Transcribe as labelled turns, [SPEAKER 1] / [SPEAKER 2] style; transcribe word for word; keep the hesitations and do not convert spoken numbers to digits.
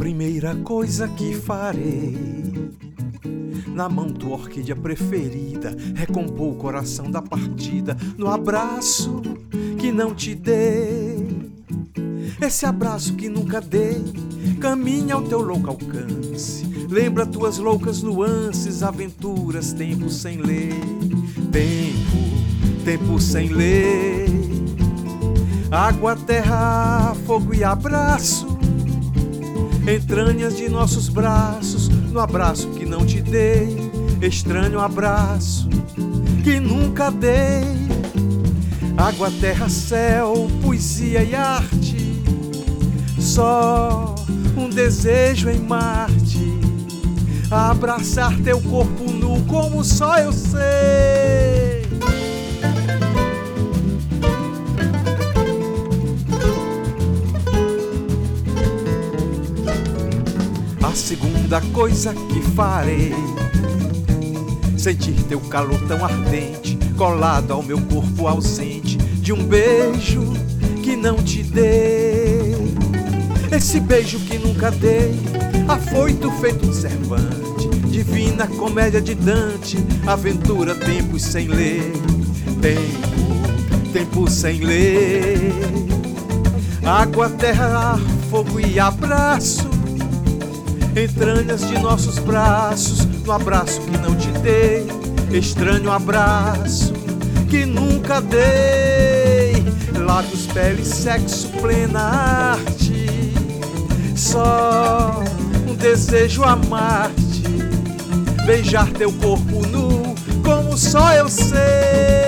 [SPEAKER 1] primeira coisa que farei, na mão tua orquídea preferida, recompor o coração da partida, no abraço que não te dei, esse abraço que nunca dei, caminha ao teu louco alcance, lembra tuas loucas nuances, aventuras, tempo sem lei, tempo, tempo sem lei, água, terra, fogo e abraço, entranhas de nossos braços, no abraço que não te dei, estranho abraço que nunca dei, água, terra, céu, poesia e arte, só um desejo em Marte, abraçar teu corpo nu como só eu sei. A segunda coisa que farei, sentir teu calor tão ardente, colado ao meu corpo ausente, de um beijo que não te dei, esse beijo que nunca dei, afoito feito de Cervantes, divina comédia de Dante, aventura, tempos sem lei, tempo, tempo sem lei, água, terra, ar, fogo e abraço, entranhas de nossos braços, no abraço que não te dei, estranho abraço que nunca dei, lábios, pele, sexo, plena arte, só um desejo amar-te, beijar teu corpo nu como só eu sei.